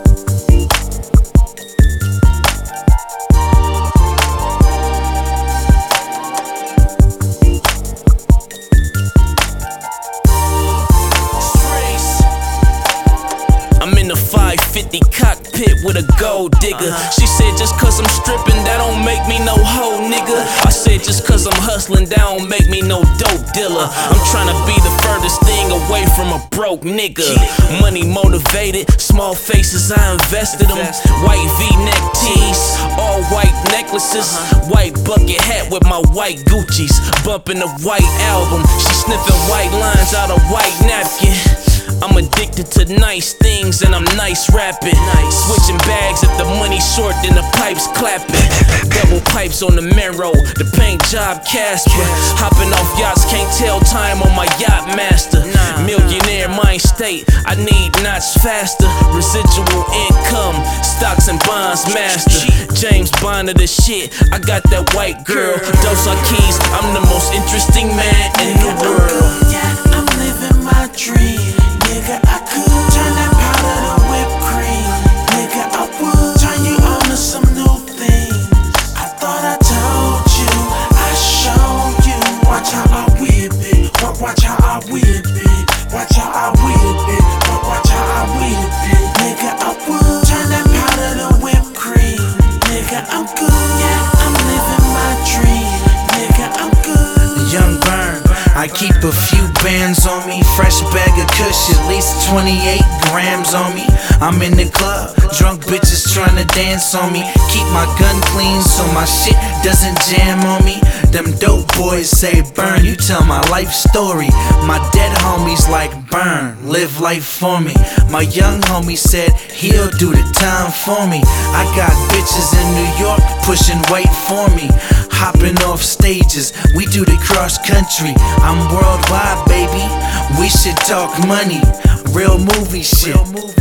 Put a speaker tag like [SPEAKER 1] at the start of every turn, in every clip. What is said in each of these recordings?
[SPEAKER 1] I'm in the 550 cockpit with a gold digger. She said just cause I'm stripping, that don't make me no hoe nigga. I said just cause I'm hustling, that don't make me no dope dealer. I'm tryna be the furthest thing away from a broke nigga. Money motivated, small faces, I invested them. White V-neck tees, all white necklaces. White bucket hat with my white Gucci's. Bumping the white album, she sniffing white lines out a white napkin. I'm addicted to nice things and I'm nice rapping. Switching bags if the money's short, then the pipes clapping. Double pipes on the Mero, the paint job Casper. Hopping off yachts, can't tell time on my yacht master. Millionaire mind state, I need knots faster. Residual income, stocks and bonds master. James Bond of the shit, I got that white girl. Dos Keys, I'm the most interesting man in the world.
[SPEAKER 2] Yeah, I'm living my dream. Nigga, I could turn that powder to whipped cream. Nigga, I would turn you on to some new things. I thought I told you, I showed you. Watch how I whip it. Watch how I whip it. Watch how I whip it. Watch how I whip it. Nigga, I would turn that powder to whipped cream. Nigga, I'm good. Yeah, I'm living my dream. Nigga, I'm good.
[SPEAKER 3] Young Burn, I keep a few bands on me, fresh bag of kush, at least 28 grams on me. I'm in the club, drunk bitches trying to dance on me. Keep my gun clean so my shit doesn't jam on me. Them dope boys say, Burn, you tell my life story. My dead homies like, Burn, live life for me. My young homie said he'll do the time for me. I got bitches in New York pushing weight for me. Hopping off stages, we do the cross country. I'm worldwide, baby. We should talk money, real movie shit,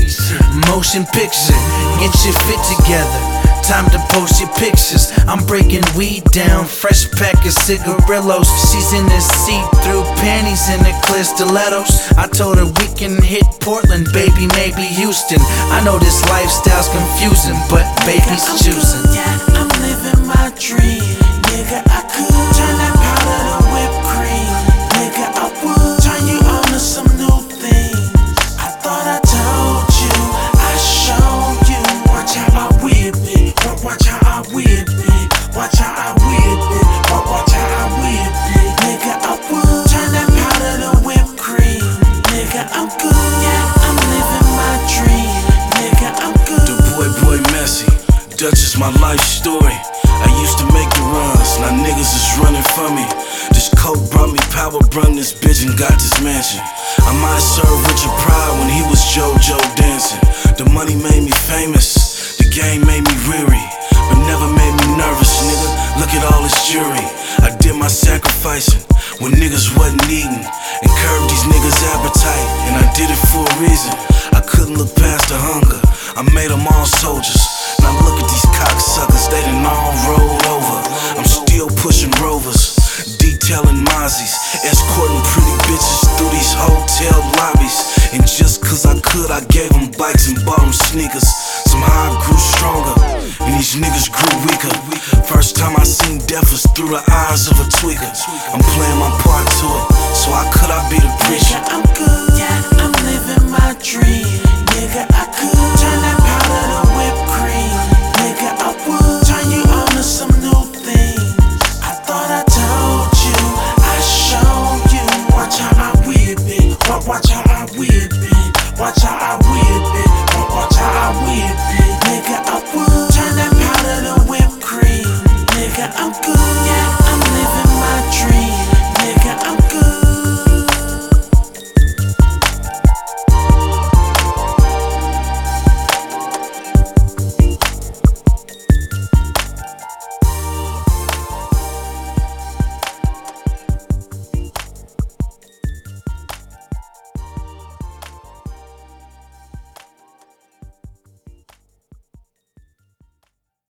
[SPEAKER 3] motion picture. Get your fit together. Time to post your pictures. I'm breaking weed down, fresh pack of cigarillos. She's in the see-through panties and the clear stilettos. I told her we can hit Portland, baby, maybe Houston. I know this lifestyle's confusing, but baby's choosing.
[SPEAKER 2] Yeah, I'm living my dream. Nigga, I could turn that powder to whipped cream. Nigga, I would turn you on to some new things. I thought I told you, I showed you. Watch how I whip it. Watch how I whip it. Watch how I whip it. Watch how I whip it. Nigga, I would turn that powder to whipped cream. Nigga, I'm good. Yeah, I'm living my dream. Nigga, I'm good.
[SPEAKER 4] The boy messy, Dutch is my life story. I used to make the runs, now niggas is running from me. This coke brought me power, brung this bitch and got this mansion. I might serve Richard Pryor when he was JoJo dancing. The money made me famous, the game made me weary, but never made me nervous, nigga. Look at all this jury. I did my sacrificing when niggas wasn't eating, and curbed these niggas' appetite, and I did it for a reason. I couldn't look past the hunger, I made them all soldiers. Now look at these cocksuckers, they done all rolled over. I'm still pushing Rovers, detailing Mozzies, escorting pretty bitches through these hotel lobbies. And just cause I could, I gave them bikes and bought them sneakers. Somehow I grew stronger, and these niggas grew weaker. First time I seen death was through the eyes of a tweaker. I'm playing my part to it, so how could I be the preacher?
[SPEAKER 2] Nigga, I'm good, yeah, I'm living my dream. Nigga, I could turn that powder to whipped cream. Nigga, I would turn you on to some new things. I thought I told you, I showed you. Watch how I whip it. Watch how I whip it. Watch how I whip it. Watch how I whip it.